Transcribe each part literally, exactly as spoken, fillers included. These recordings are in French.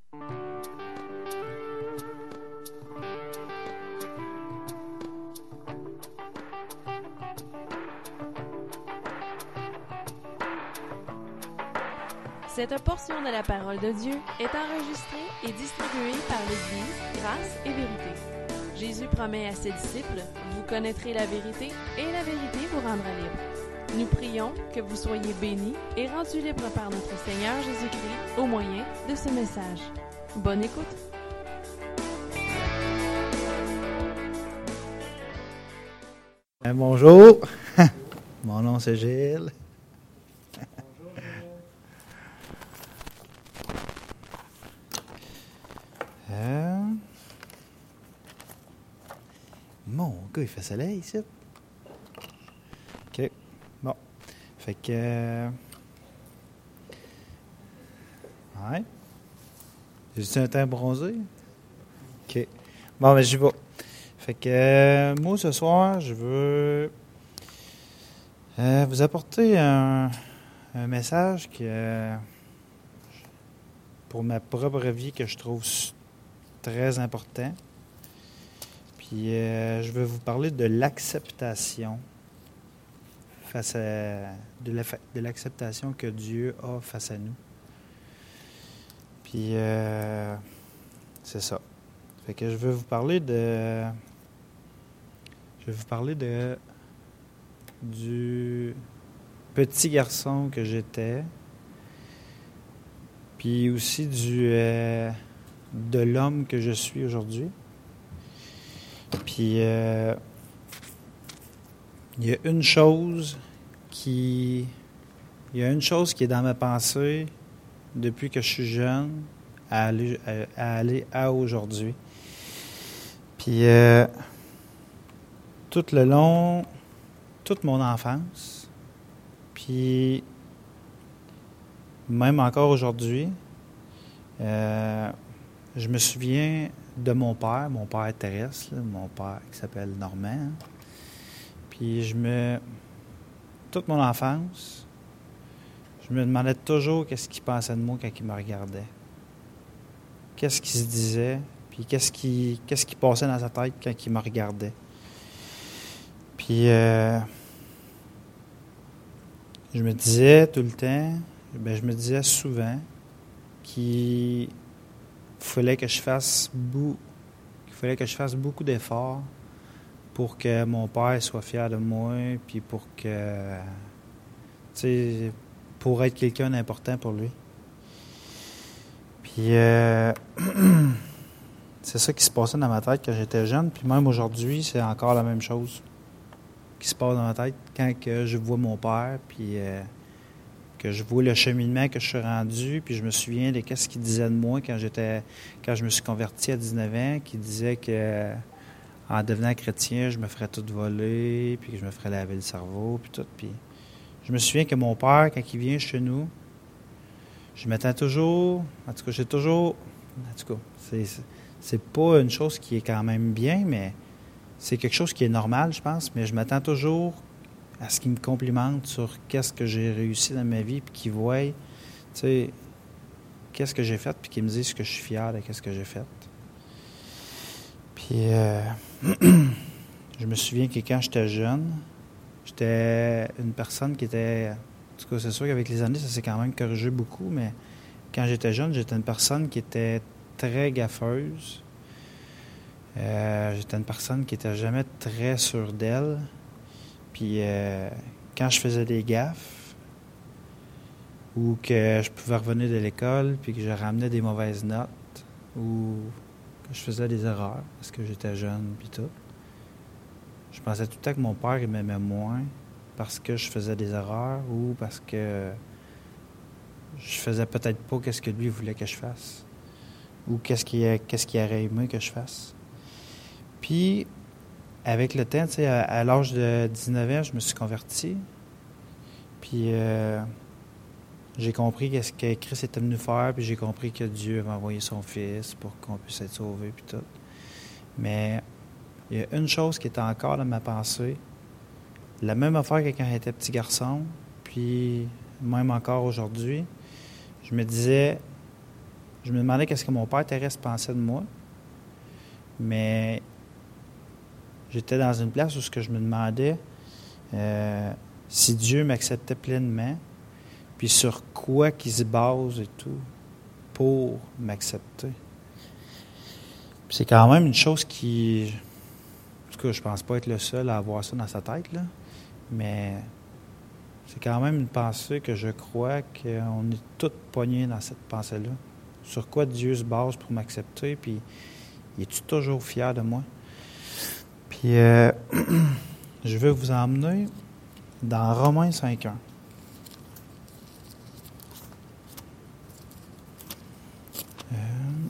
Cette portion de la parole de Dieu est enregistrée et distribuée par l'Église Grâce et Vérité. Jésus promet à ses disciples, vous connaîtrez la vérité et la vérité vous rendra libre. Nous prions que vous soyez bénis et rendus libres par notre Seigneur Jésus-Christ au moyen de ce message. Bonne écoute! Euh, bonjour, mon nom c'est Gilles. Euh... Mon gars, il fait soleil ici. OK. Bon. Fait que... Euh... Ouais. J'ai-tu un teint bronzé? OK. Bon, ben j'y vais. Fait que euh, moi, ce soir, je veux euh, vous apporter un, un message que, euh, pour ma propre vie que je trouve très important. Puis euh, je veux vous parler de l'acceptation face à de, la, de l'acceptation que Dieu a face à nous. Puis euh, c'est ça. Fait que je veux vous parler de je vais vous parler de du petit garçon que j'étais. Puis aussi du euh, de l'homme que je suis aujourd'hui. Puis, euh, il y a une chose qui... Il y a une chose qui est dans ma pensée depuis que je suis jeune à aller à, à, aller à aujourd'hui. Puis, euh, tout le long, toute mon enfance, puis même encore aujourd'hui, euh, je me souviens de mon père, mon père terrestre, là, mon père qui s'appelle Normand. Hein. Puis je me... Toute mon enfance, je me demandais toujours qu'est-ce qu'il pensait de moi quand il me regardait. Qu'est-ce qu'il se disait, puis qu'est-ce qui, qu'est-ce qui passait dans sa tête quand il me regardait. Puis euh, je me disais tout le temps, ben je me disais souvent qu'il fallait que je fasse beaucoup, qu'il fallait que je fasse beaucoup d'efforts pour que mon père soit fier de moi, puis pour que, tu sais, pour être quelqu'un d'important pour lui. Puis euh, c'est ça qui se passait dans ma tête quand j'étais jeune, puis même aujourd'hui, c'est encore la même chose qui se passe dans ma tête quand que je vois mon père, puis euh, que je vois le cheminement que je suis rendu, puis je me souviens de qu'est-ce qu'il disait de moi quand j'étais, quand je me suis converti à dix-neuf ans, qui disait que en devenant chrétien, je me ferais tout voler, puis que je me ferais laver le cerveau, puis tout. Puis je me souviens que mon père, quand il vient chez nous, je m'attends toujours, en tout cas, j'ai toujours, en tout cas, c'est, c'est pas une chose qui est quand même bien, mais c'est quelque chose qui est normal, je pense, mais je m'attends toujours à ce qu'il me complimente sur qu'est-ce que j'ai réussi dans ma vie, puis qu'il voie, tu sais, qu'est-ce que j'ai fait, puis qu'il me dise que je suis fier de qu'est-ce que j'ai fait. Puis, euh, je me souviens que quand j'étais jeune, j'étais une personne qui était... En tout cas, c'est sûr qu'avec les années, ça s'est quand même corrigé beaucoup, mais quand j'étais jeune, j'étais une personne qui était très gaffeuse. Euh, j'étais une personne qui n'était jamais très sûre d'elle. Puis euh, quand je faisais des gaffes ou que je pouvais revenir de l'école puis que je ramenais des mauvaises notes ou que je faisais des erreurs parce que j'étais jeune puis tout, je pensais tout le temps que mon père il m'aimait moins parce que je faisais des erreurs ou parce que je faisais peut-être pas qu'est-ce que lui voulait que je fasse ou qu'est-ce qu'il, qu'est-ce qu'il aurait aimé que je fasse. Puis avec le temps, tu sais, à, à l'âge de dix-neuf ans, je me suis converti. Puis euh, j'ai compris qu'est-ce que Christ était venu faire, puis j'ai compris que Dieu avait envoyé son Fils pour qu'on puisse être sauvé, puis tout. Mais il y a une chose qui est encore dans ma pensée. La même affaire que quand j'étais petit garçon, puis même encore aujourd'hui, je me disais, je me demandais qu'est-ce que mon père terrestre pensait de moi. Mais j'étais dans une place où ce que je me demandais euh, si Dieu m'acceptait pleinement, puis sur quoi qu'il se base et tout pour m'accepter. Puis c'est quand même une chose qui... En tout cas, je pense pas être le seul à avoir ça dans sa tête, là, mais c'est quand même une pensée que je crois qu'on est tous poignés dans cette pensée-là. Sur quoi Dieu se base pour m'accepter, puis es-tu toujours fier de moi? Puis euh, je veux vous emmener dans Romains cinq un. Euh,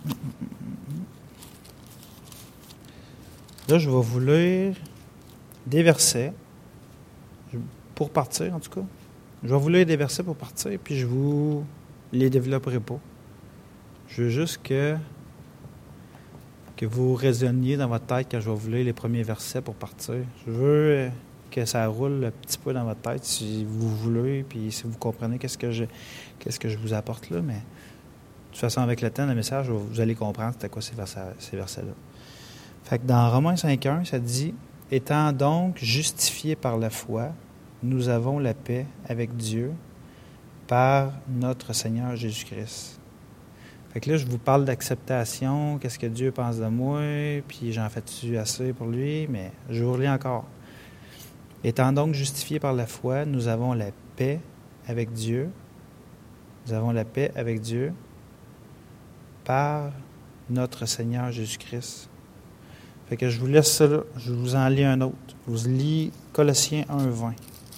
Là, je vais vous lire des versets, pour partir en tout cas. Je vais vous lire des versets pour partir, puis je vous les développerai pas. Je veux juste que, que vous raisonniez dans votre tête quand je vais vous lire les premiers versets pour partir. Je veux que ça roule un petit peu dans votre tête si vous voulez, puis si vous comprenez qu'est-ce que je, qu'est-ce que je vous apporte là. Mais de toute façon, avec le temps, le message, vous allez comprendre c'était quoi ces versets, ces versets-là. Fait que dans Romains cinq un, ça dit « Étant donc justifiés par la foi, nous avons la paix avec Dieu par notre Seigneur Jésus-Christ. » Fait que là, je vous parle d'acceptation, qu'est-ce que Dieu pense de moi, puis j'en fais-tu assez pour lui, mais je vous relis encore. « Étant donc justifiés par la foi, nous avons la paix avec Dieu. Nous avons la paix avec Dieu par notre Seigneur Jésus-Christ. » Fait que je vous laisse ça là. Je vous en lis un autre. Je vous lis Colossiens un vingt.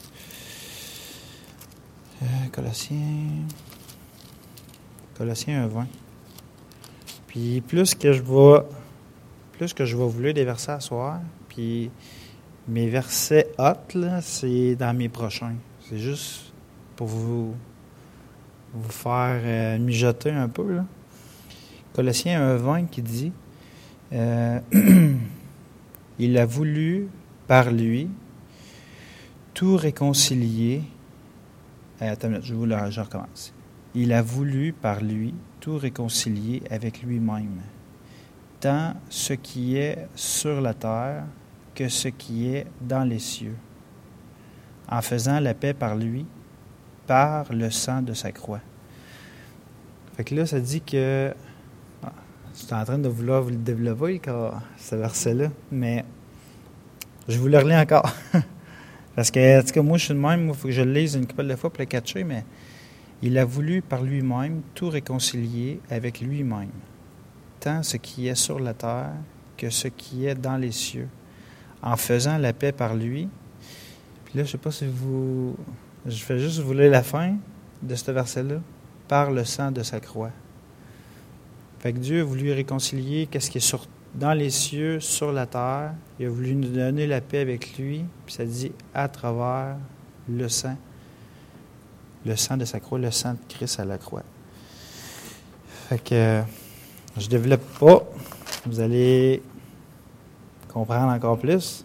Euh, Colossiens... Colossiens un vingt. Puis plus que je vais... Plus que je vais vous lire des versets à soir, puis mes versets hot, là, c'est dans mes prochains. C'est juste pour vous, vous faire euh, mijoter un peu, là. Colossiens un vingt qui dit... Euh, il a voulu, par lui, tout réconcilier. Euh, attends une minute, je, vous le, je recommence. Il a voulu, par lui, tout réconcilier avec lui-même, tant ce qui est sur la terre que ce qui est dans les cieux, en faisant la paix par lui, par le sang de sa croix. Fait que là, ça dit que... Je suis en train de vouloir vous le développer, ce verset-là, mais je vous le relis encore. Parce que, en tout cas, moi, je suis de même, il faut que je le lise une couple de fois pour le catcher, mais il a voulu par lui-même tout réconcilier avec lui-même, tant ce qui est sur la terre que ce qui est dans les cieux, en faisant la paix par lui. Puis là, je ne sais pas si vous... Je vais juste vous lire la fin de ce verset-là, par le sang de sa croix. Fait que Dieu a voulu réconcilier qu'est-ce qui est sur, dans les cieux, sur la terre. Il a voulu nous donner la paix avec lui. Puis ça dit à travers le sang. Le sang de sa croix, le sang de Christ à la croix. Fait que je ne développe pas. Vous allez comprendre encore plus.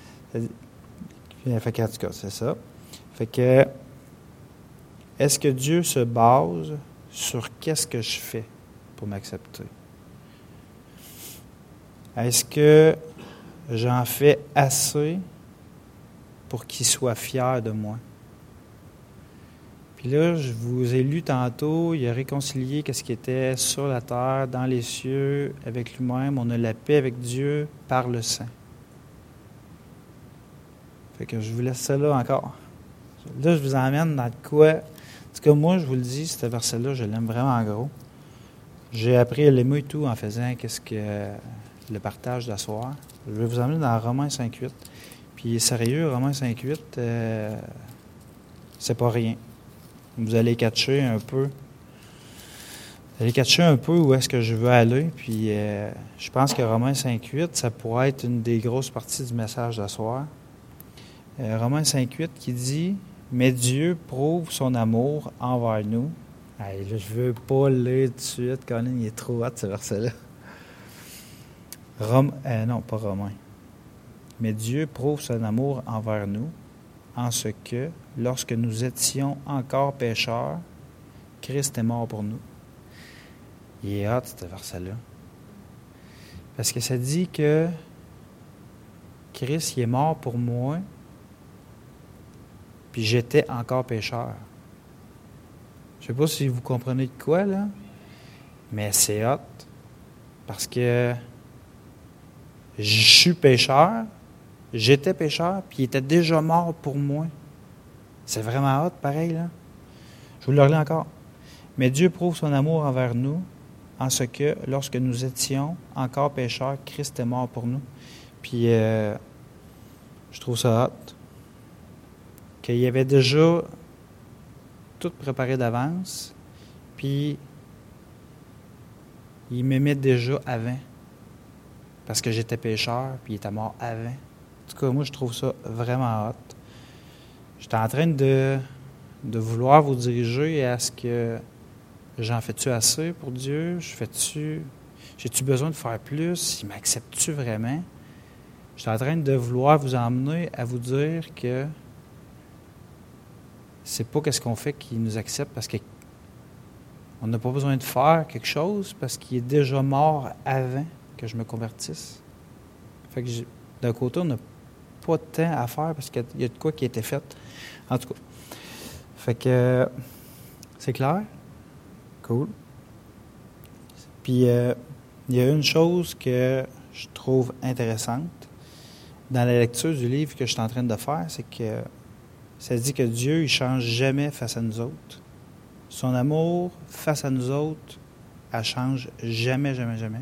Fait que, en tout cas, c'est ça. Fait que est-ce que Dieu se base sur qu'est-ce que je fais pour m'accepter? Est-ce que j'en fais assez pour qu'il soit fier de moi? Puis là, je vous ai lu tantôt, il a réconcilié ce qui était sur la terre, dans les cieux, avec lui-même. On a la paix avec Dieu par le sang. Fait que je vous laisse ça là encore. Là, je vous emmène dans quoi? En tout cas, moi, je vous le dis, ce verset-là, je l'aime vraiment gros. J'ai appris à l'aimer tout en faisant qu'est-ce que le partage d'asseoir. Je vais vous emmener dans Romains cinq huit. Puis sérieux, Romains cinq huit, euh, c'est pas rien. Vous allez catcher un peu. Vous allez catcher un peu où est-ce que je veux aller. Puis euh, je pense que Romains cinq huit, ça pourrait être une des grosses parties du message d'asseoir. Euh, Romains cinq huit qui dit « Mais Dieu prouve son amour envers nous. » Hey, là, je ne veux pas le lire tout de suite. Colin, il est trop hot, ce verset-là. Rom... Euh, non, pas Romain. Mais Dieu prouve son amour envers nous, en ce que, lorsque nous étions encore pécheurs, Christ est mort pour nous. Il est hot, ce verset-là. Parce que ça dit que Christ, il est mort pour moi, puis j'étais encore pécheur. Je ne sais pas si vous comprenez de quoi, là, mais c'est hot. Parce que je suis pécheur, j'étais pécheur, puis il était déjà mort pour moi. C'est vraiment hot, pareil, là. Je vous le relis encore. Mais Dieu prouve son amour envers nous en ce que, lorsque nous étions encore pécheurs, Christ est mort pour nous. Puis, euh, je trouve ça hot. Qu'il y avait déjà tout préparé d'avance, puis il m'aimait déjà avant. Parce que j'étais pécheur, puis il était mort avant. En tout cas, moi, je trouve ça vraiment hot. J'étais en train de, de vouloir vous diriger à ce que j'en fais-tu assez pour Dieu? Je fais-tu, j'ai-tu besoin de faire plus? Il m'accepte-tu vraiment? J'étais en train de vouloir vous emmener à vous dire que c'est pas qu'est-ce qu'on fait qui nous accepte parce qu'on n'a pas besoin de faire quelque chose parce qu'il est déjà mort avant que je me convertisse. Fait que j'ai, d'un côté, on n'a pas de temps à faire parce qu'il y a de quoi qui a été fait. En tout cas. Fait que c'est clair? Cool. Puis euh, il y a une chose que je trouve intéressante dans la lecture du livre que je suis en train de faire, c'est que ça dit que Dieu, il ne change jamais face à nous autres. Son amour face à nous autres, elle ne change jamais, jamais, jamais.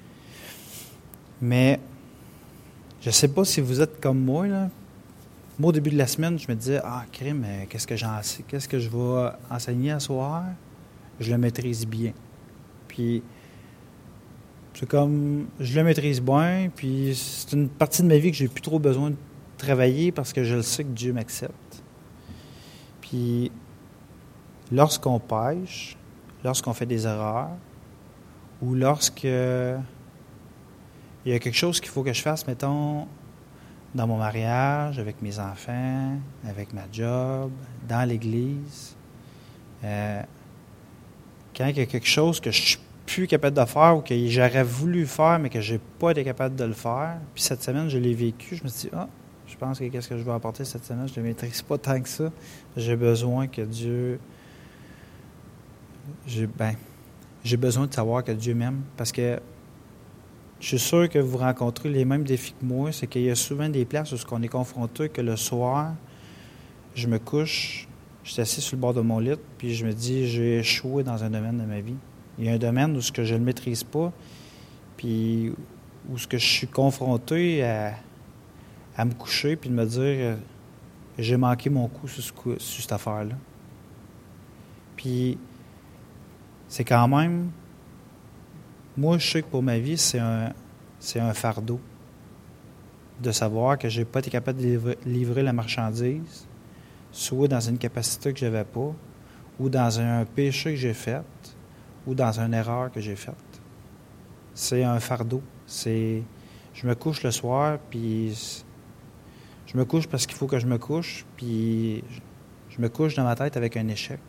Mais je ne sais pas si vous êtes comme moi, là. Moi, au début de la semaine, je me disais, ah, crime, qu'est-ce que j'en sais, qu'est-ce que je vais enseigner à soir? Je le maîtrise bien. Puis, c'est comme, je le maîtrise bien, puis c'est une partie de ma vie que j'ai plus trop besoin de travailler parce que je le sais que Dieu m'accepte. Puis, lorsqu'on pêche, lorsqu'on fait des erreurs, ou lorsque il y a quelque chose qu'il faut que je fasse, mettons, dans mon mariage, avec mes enfants, avec ma job, dans l'église, euh, quand il y a quelque chose que je suis plus capable de faire ou que j'aurais voulu faire, mais que je n'ai pas été capable de le faire, puis cette semaine, je l'ai vécu, je me suis dit, ah, je pense que qu'est-ce que je vais apporter cette semaine, je ne le maîtrise pas tant que ça. J'ai besoin que Dieu... J'ai, ben, j'ai besoin de savoir que Dieu m'aime, parce que je suis sûr que vous rencontrez les mêmes défis que moi, c'est qu'il y a souvent des places où on est confronté que le soir, je me couche, je suis assis sur le bord de mon lit, puis je me dis, j'ai échoué dans un domaine de ma vie. Il y a un domaine où ce que je ne le maîtrise pas, puis où ce que je suis confronté à, à me coucher, puis de me dire, j'ai manqué mon coup sur, ce coup, sur cette affaire-là. Puis, c'est quand même... Moi, je sais que pour ma vie, c'est un, c'est un fardeau de savoir que je n'ai pas été capable de livrer, livrer la marchandise, soit dans une capacité que je n'avais pas, ou dans un péché que j'ai fait, ou dans une erreur que j'ai faite. C'est un fardeau. C'est, je me couche le soir, puis je me couche parce qu'il faut que je me couche, puis je me couche dans ma tête avec un échec.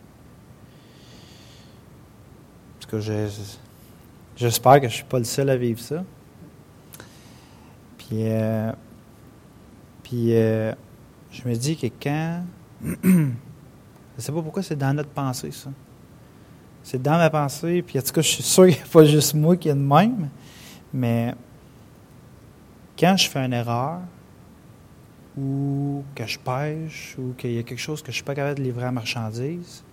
Parce que j'ai... J'espère que je ne suis pas le seul à vivre ça. Puis, euh, puis euh, je me dis que quand... je ne sais pas pourquoi c'est dans notre pensée, ça. C'est dans ma pensée, puis en tout cas, je suis sûr qu'il n'y a pas juste moi qui est de même, mais quand je fais une erreur, ou que je pêche, ou qu'il y a quelque chose que je ne suis pas capable de livrer à la marchandise,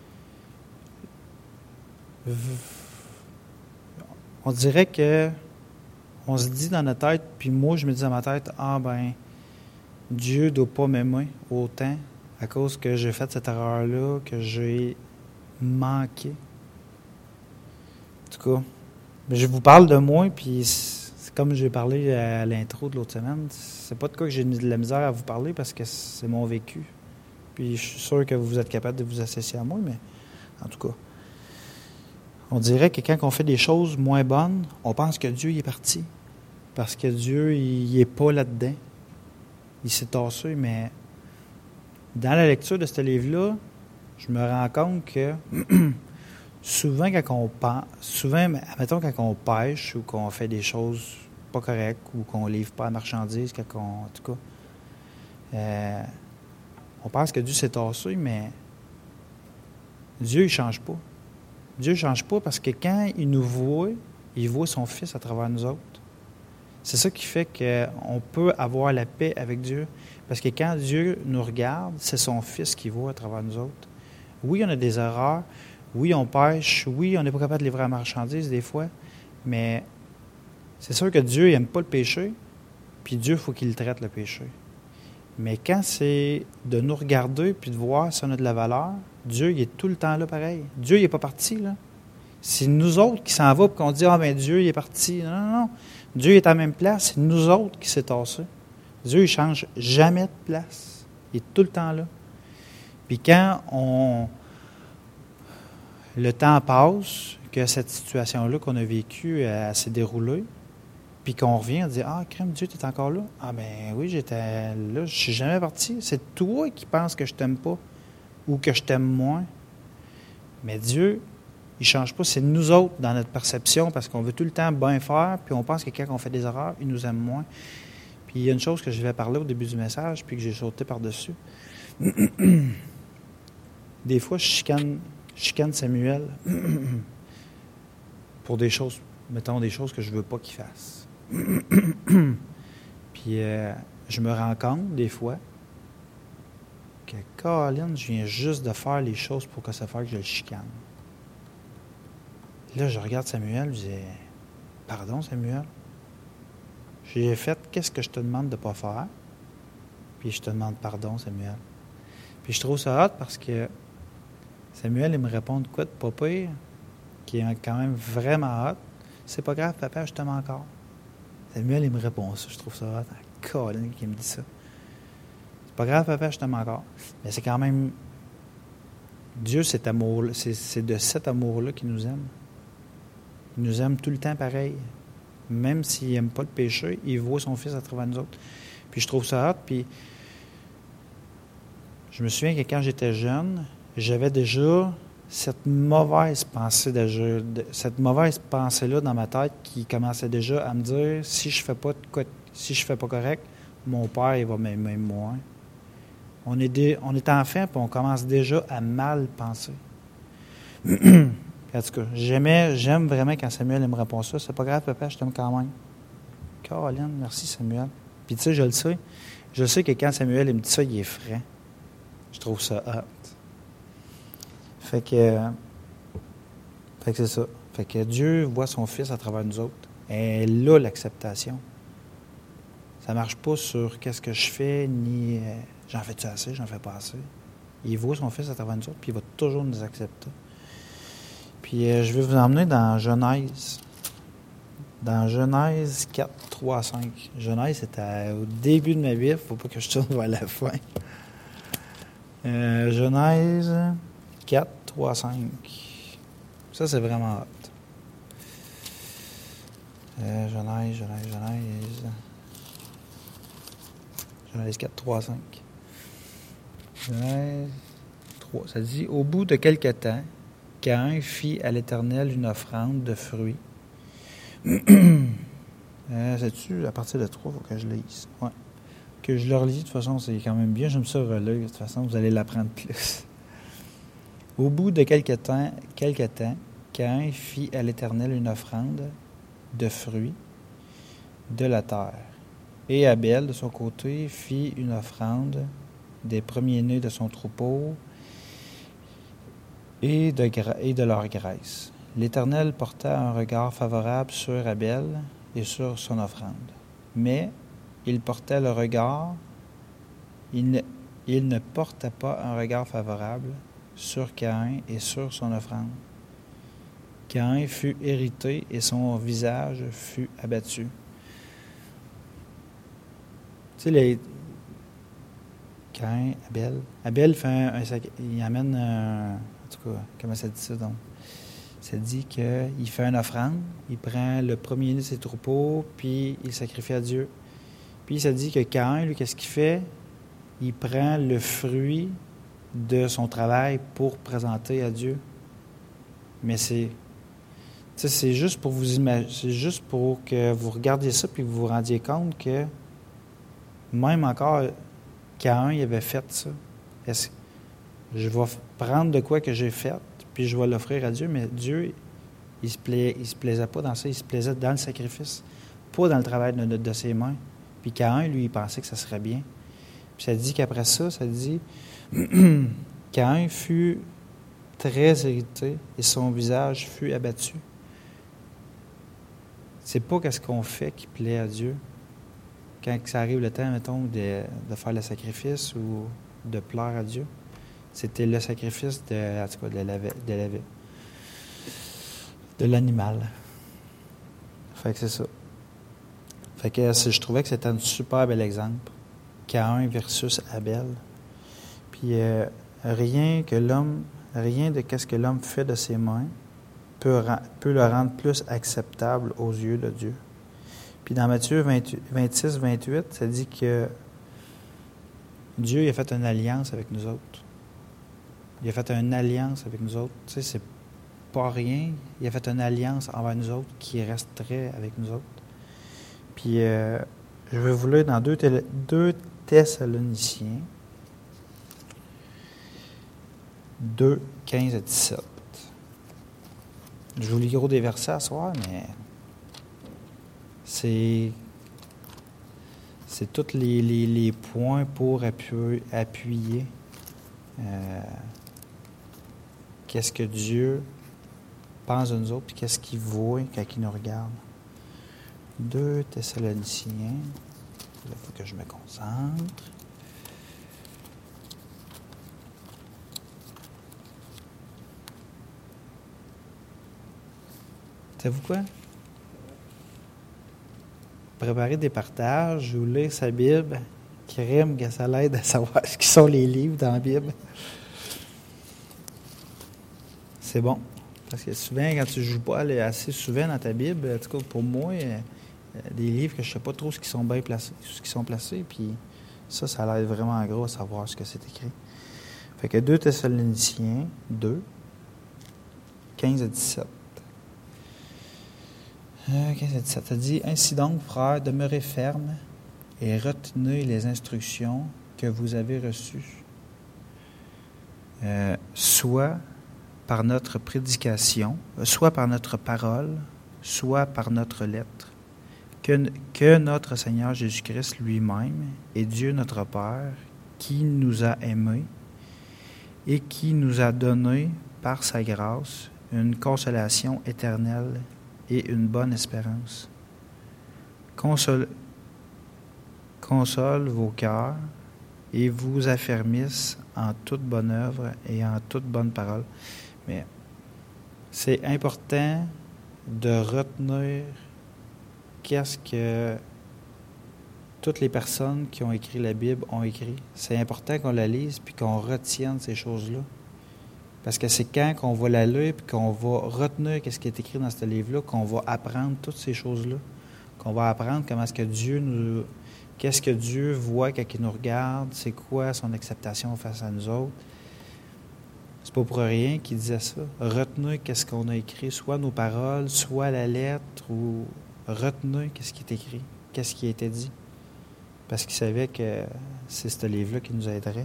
on dirait que on se dit dans notre tête, puis moi, je me dis dans ma tête, ah ben, Dieu ne doit pas m'aimer autant à cause que j'ai fait cette erreur-là, que j'ai manqué. En tout cas, je vous parle de moi, puis c'est comme j'ai parlé à l'intro de l'autre semaine, c'est pas de quoi que j'ai de la misère à vous parler parce que c'est mon vécu. Puis je suis sûr que vous êtes capable de vous associer à moi, mais en tout cas, on dirait que quand on fait des choses moins bonnes, on pense que Dieu il est parti. Parce que Dieu, il n'est pas là-dedans. Il s'est tassé, mais dans la lecture de ce livre-là, je me rends compte que souvent, quand on pense, souvent, mettons, quand on pêche ou qu'on fait des choses pas correctes ou qu'on livre pas la marchandise, quand on, en tout cas, euh, on pense que Dieu s'est tassé, mais Dieu, il ne change pas. Dieu ne change pas parce que quand il nous voit, il voit son Fils à travers nous autres. C'est ça qui fait qu'on peut avoir la paix avec Dieu. Parce que quand Dieu nous regarde, c'est son Fils qui voit à travers nous autres. Oui, on a des erreurs. Oui, on pêche. Oui, on n'est pas capable de livrer la marchandise des fois. Mais c'est sûr que Dieu n'aime pas le péché. Puis Dieu, il faut qu'il traite le péché. Mais quand c'est de nous regarder puis de voir si on a de la valeur, Dieu, il est tout le temps là pareil. Dieu, il n'est pas parti, là. C'est nous autres qui s'en va et qu'on dit « Ah, ben Dieu, il est parti. » Non, non, non. Dieu est à la même place. C'est nous autres qui s'est tassé. Dieu, il ne change jamais de place. Il est tout le temps là. Puis quand on, le temps passe, que cette situation-là qu'on a vécue, elle s'est déroulée, puis qu'on revient, on dit « Ah, crème, Dieu, tu es encore là? » Ah, ben oui, j'étais là, je ne suis jamais parti. C'est toi qui penses que je t'aime pas ou que je t'aime moins. Mais Dieu, il ne change pas. C'est nous autres dans notre perception parce qu'on veut tout le temps bien faire, puis on pense que quand on fait des erreurs, il nous aime moins. Puis il y a une chose que je vais parler au début du message, puis que j'ai sauté par-dessus. Des fois, je chicane, je chicane Samuel pour des choses, mettons, des choses que je ne veux pas qu'il fasse. Puis euh, je me rends compte, des fois, que Colin, je viens juste de faire les choses pour que ça fasse que je le chicane. Là, je regarde Samuel, je dis « Pardon, Samuel? J'ai fait qu'est-ce que je te demande de ne pas faire, puis je te demande pardon, Samuel. » Puis je trouve ça hot parce que Samuel, il me répond de quoi de pas pire, qui est quand même vraiment hot. « C'est pas grave, papa, je t'aime encore. » Samuel, il me répond ça, je trouve ça hot. Colin qui me dit ça. « C'est pas grave, papa, je t'aime encore. » Mais c'est quand même... Dieu, cet amour, c'est, c'est de cet amour-là qu'il nous aime. Il nous aime tout le temps pareil. Même s'il n'aime pas le péché, il voit son Fils à travers nous autres. Puis je trouve ça hot. Puis je me souviens que quand j'étais jeune, j'avais déjà cette mauvaise pensée, de, cette mauvaise pensée-là dans ma tête qui commençait déjà à me dire si je fais pas de quoi, si je fais pas correct, mon père il va m'aimer moins. On est, des, on est enfant puis on commence déjà à mal penser. En tout cas, j'aimais, j'aime vraiment quand Samuel il me répond ça. C'est pas grave, papa, je t'aime quand même. Caroline, merci Samuel. Puis tu sais, je le sais. Je sais que quand Samuel il me dit ça, il est frais. Je trouve ça hot. Fait que, euh, fait que c'est ça. Fait que Dieu voit son Fils à travers nous autres. Et là, l'acceptation. Ça marche pas sur qu'est-ce que je fais, ni euh, j'en fais-tu assez, j'en fais pas assez. Il voit son Fils à travers nous autres, puis il va toujours nous accepter. Puis euh, je vais vous emmener dans Genèse. Dans Genèse quatre, trois à cinq. Genèse, c'était au début de ma Bible. Il ne faut pas que je tourne vers la fin. Euh, Genèse quatre, trois à cinq. Ça, c'est vraiment hot. Euh, Genèse, Genèse, Genèse. Genèse quatre, trois à cinq. Genèse trois. Ça dit, au bout de quelque temps, Caïn fit à l'Éternel une offrande de fruits. euh, sais-tu, à partir de trois, il faut que je lise. Ouais. Que je le relis, de toute façon, c'est quand même bien. J'aime ça relire, de toute façon, vous allez l'apprendre plus. Au bout de quelque temps, quelque temps, Caïn fit à l'Éternel une offrande de fruits de la terre. Et Abel, de son côté, fit une offrande des premiers-nés de son troupeau et de, gra- et de leur graisse. L'Éternel porta un regard favorable sur Abel et sur son offrande. Mais il portait le regard, il ne, il ne porta pas un regard favorable sur Caïn et sur son offrande. Caïn fut irrité et son visage fut abattu. Tu sais, les... Caïn, Abel. Abel fait un, un il amène un... En tout cas, comment ça dit ça donc? Ça dit qu'il fait une offrande, il prend le premier-né de ses troupeaux, puis il sacrifie à Dieu. Puis ça dit que Caïn, lui, qu'est-ce qu'il fait? Il prend le fruit de son travail pour présenter à Dieu. Mais c'est, tu sais, c'est juste pour vous imaginer, c'est juste pour que vous regardiez ça puis que vous vous rendiez compte que même encore, Caïn il avait fait ça. Est-ce, je vais prendre de quoi que j'ai fait, puis je vais l'offrir à Dieu, mais Dieu, il se plaisait, il se plaisait pas dans ça, il se plaisait dans le sacrifice, pas dans le travail de, de, de ses mains. Puis Caïn, lui, il pensait que ça serait bien. Puis ça dit qu'après ça, ça dit, Caïn fut très irrité et son visage fut abattu. C'est pas qu'est-ce qu'on fait qui plaît à Dieu. Quand ça arrive le temps, mettons, de, de faire le sacrifice ou de plaire à Dieu, c'était le sacrifice de, en tout cas, de, la, de, la, de l'animal. Fait que c'est ça. Fait que je trouvais que c'était un super bel exemple. Caïn versus Abel. Puis euh, rien que l'homme, rien de ce que l'homme fait de ses mains peut, peut le rendre plus acceptable aux yeux de Dieu. Puis dans Matthieu vingt-six vingt-huit, ça dit que Dieu il a fait une alliance avec nous autres. Il a fait une alliance avec nous autres. Tu sais, c'est pas rien. Il a fait une alliance envers nous autres qui resterait avec nous autres. Puis euh, je vais vous lire dans deux Thessaloniciens deux, quinze à dix-sept. Je vous lis gros des versets à soir, mais c'est, c'est tous les, les, les points pour appuyer, appuyer euh, qu'est-ce que Dieu pense de nous autres, puis qu'est-ce qu'il voit quand il nous regarde. deux Thessaloniciens, il faut que je me concentre. Savez-vous quoi? Préparer des partages ou lire sa Bible, crime que ça l'aide à savoir ce qui sont les livres dans la Bible. C'est bon. Parce que souvent, quand tu ne joues pas assez souvent dans ta Bible, en tout cas pour moi, il y a des livres que je ne sais pas trop ce qui sont bien placés, ce qui sont placés, puis ça, ça l'aide vraiment en gros à savoir ce que c'est écrit. Fait que deux Thessaloniciens deux, quinze à dix-sept. quinze à dix-sept, ça dit « Ainsi donc, frères, demeurez fermes et retenez les instructions que vous avez reçues, euh, soit par notre prédication, soit par notre parole, soit par notre lettre, que, que notre Seigneur Jésus-Christ lui-même et Dieu notre Père, qui nous a aimés et qui nous a donné par sa grâce une consolation éternelle et une bonne espérance. Console, console vos cœurs et vous affermisse en toute bonne œuvre et en toute bonne parole. » Mais c'est important de retenir qu'est-ce que toutes les personnes qui ont écrit la Bible ont écrit. C'est important qu'on la lise puis qu'on retienne ces choses-là. Parce que c'est quand qu'on va la lire puis qu'on va retenir ce qui est écrit dans ce livre-là qu'on va apprendre toutes ces choses-là. Qu'on va apprendre comment est-ce que Dieu nous... Qu'est-ce que Dieu voit quand il nous regarde, c'est quoi son acceptation face à nous autres. C'est pas pour rien qu'il disait ça. Retenez qu'est-ce qu'on a écrit, soit nos paroles, soit la lettre, ou retenez qu'est-ce qui est écrit, qu'est-ce qui a été dit. Parce qu'il savait que c'est ce livre-là qui nous aiderait.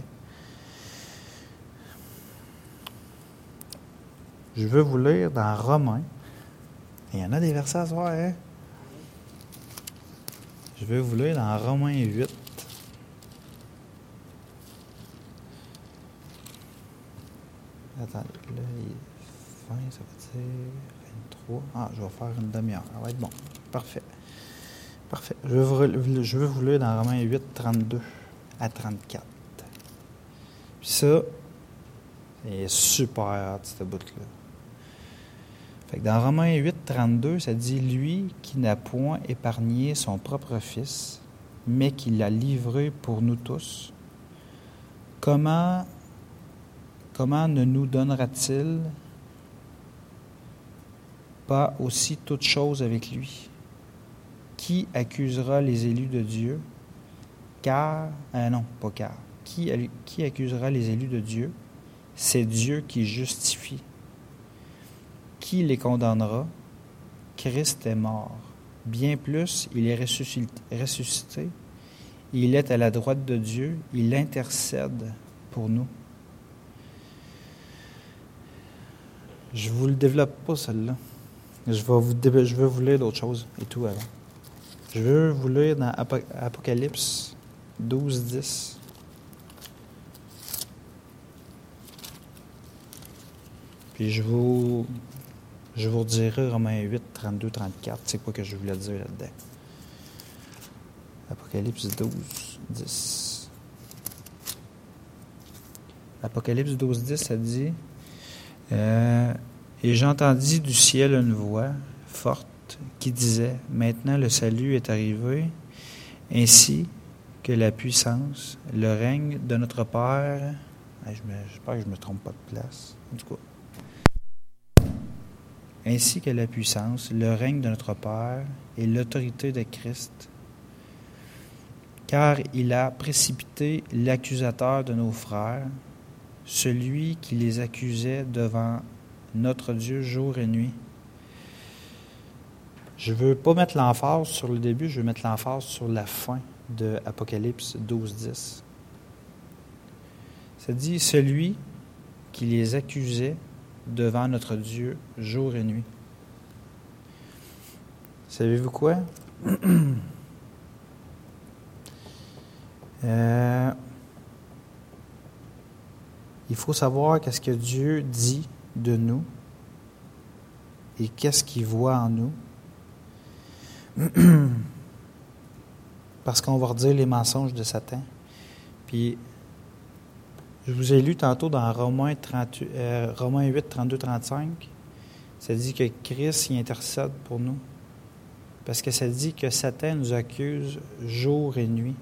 Je veux vous lire dans Romains. Il y en a des versets à ce soir, hein? Je veux vous lire dans Romains huit. Attendez, là, il est vingt, ça veut dire vingt-trois. Ah, je vais faire une demi-heure. Ça va être bon. Parfait. Parfait. Je veux vous, je veux vous lire dans Romains huit, trente-deux à trente-quatre. Puis ça, c'est super hâte, cette bout-là. Fait que dans Romains huit, trente-deux, ça dit « Lui qui n'a point épargné son propre Fils, mais qui l'a livré pour nous tous, comment... Comment ne nous donnera-t-il pas aussi toutes choses avec lui? Qui accusera les élus de Dieu? Car, euh, non, pas car. Qui, qui accusera les élus de Dieu? C'est Dieu qui justifie. qui les condamnera? Christ est mort. Bien plus, il est ressuscité. Il est à la droite de Dieu. Il intercède pour nous. Je ne vous le développe pas, celle-là. Je vais vous, je vais vous lire d'autres choses et tout avant. Je veux vous lire dans Apocalypse douze, dix. Puis je vous, je vous redirai Romains huit, trente-deux, trente-quatre. C'est quoi que je voulais dire là-dedans. Apocalypse douze, dix. Apocalypse douze, dix, ça dit euh, « Et j'entendis du ciel une voix forte qui disait, « Maintenant le salut est arrivé, ainsi que la puissance, le règne de notre Père. » J'espère que je ne me trompe pas de place. En tout cas. « Ainsi que la puissance, le règne de notre Père et l'autorité de Christ. Car il a précipité l'accusateur de nos frères, celui qui les accusait devant notre Dieu jour et nuit. » Je ne veux pas mettre l'emphase sur le début, je veux mettre l'emphase sur la fin de Apocalypse douze, dix. Ça dit « Celui qui les accusait devant notre Dieu jour et nuit. » Savez-vous quoi? euh, il faut savoir qu'est-ce que Dieu dit de nous et qu'est-ce qu'il voit en nous. Parce qu'on va redire les mensonges de Satan. Puis, je vous ai lu tantôt dans Romains, trente, euh, Romains huit, trente-deux, trente-cinq, ça dit que Christ y intercède pour nous. Parce que ça dit que Satan nous accuse jour et nuit.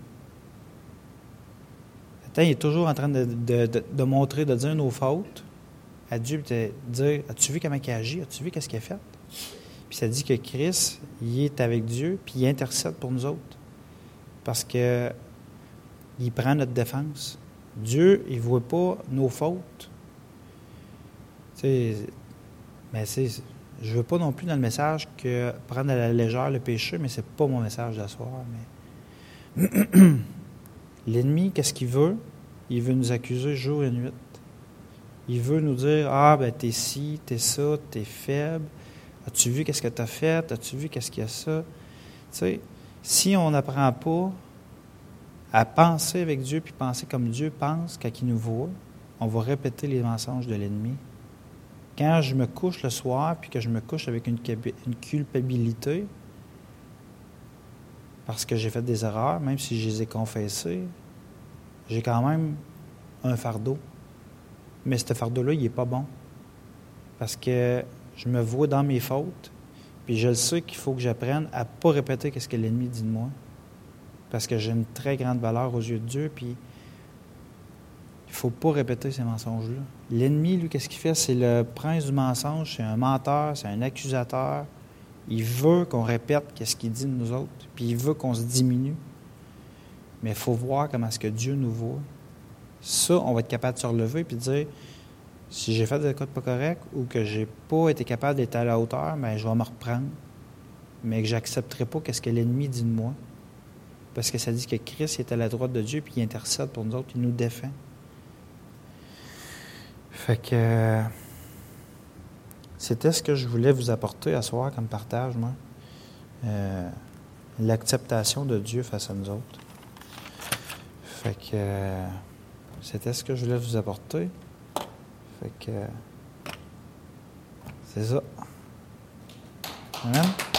Satan il est toujours en train de, de, de, de montrer, de dire nos fautes à Dieu, de dire, as-tu vu comment il agit? As-tu vu qu'est-ce qu'il a fait? Puis ça dit que Christ, il est avec Dieu, puis il intercède pour nous autres. Parce que il prend notre défense. Dieu, il ne voit pas nos fautes. Tu sais, mais c'est, je ne veux pas non plus dans le message que prendre à la légère le péché, mais ce n'est pas mon message d'asseoir. Mais l'ennemi, qu'est-ce qu'il veut? Il veut nous accuser jour et nuit. Il veut nous dire, ah, ben, t'es ci, t'es ça, t'es faible. As-tu vu qu'est-ce que tu as fait? As-tu vu qu'est-ce qu'il y a ça? Tu sais, si on n'apprend pas à penser avec Dieu puis penser comme Dieu pense quand il nous voit, on va répéter les mensonges de l'ennemi. Quand je me couche le soir puis que je me couche avec une, une culpabilité parce que j'ai fait des erreurs, même si je les ai confessées, j'ai quand même un fardeau. Mais ce fardeau-là, il n'est pas bon. Parce que je me vois dans mes fautes, puis je le sais qu'il faut que j'apprenne à ne pas répéter ce que l'ennemi dit de moi. Parce que j'ai une très grande valeur aux yeux de Dieu, puis il ne faut pas répéter ces mensonges-là. L'ennemi, lui, qu'est-ce qu'il fait? C'est le prince du mensonge, c'est un menteur, c'est un accusateur. Il veut qu'on répète ce qu'il dit de nous autres, puis il veut qu'on se diminue. Mais il faut voir comment est-ce que Dieu nous voit. Ça, on va être capable de se relever et de dire, si j'ai fait des cas pas corrects ou que je n'ai pas été capable d'être à la hauteur, bien, je vais me reprendre. Mais que je n'accepterai pas ce que l'ennemi dit de moi. Parce que ça dit que Christ est à la droite de Dieu et il intercède pour nous autres, il nous défend. Fait que c'était ce que je voulais vous apporter à soir comme partage, moi. Euh, l'acceptation de Dieu face à nous autres. Fait que euh, c'était ce que je voulais vous apporter. Fait que euh, c'est ça. Amen.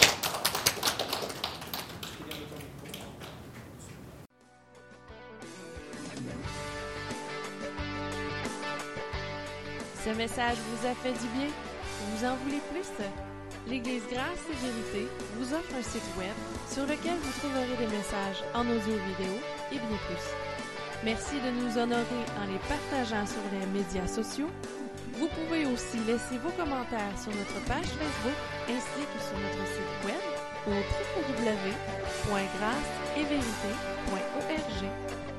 Ce message vous a fait du bien? Vous en voulez plus? L'Église Grâce et Vérité vous offre un site web sur lequel vous trouverez des messages en audio vidéo et bien plus. Merci de nous honorer en les partageant sur les médias sociaux. Vous pouvez aussi laisser vos commentaires sur notre page Facebook ainsi que sur notre site web au w w w point grâce et vérité point org.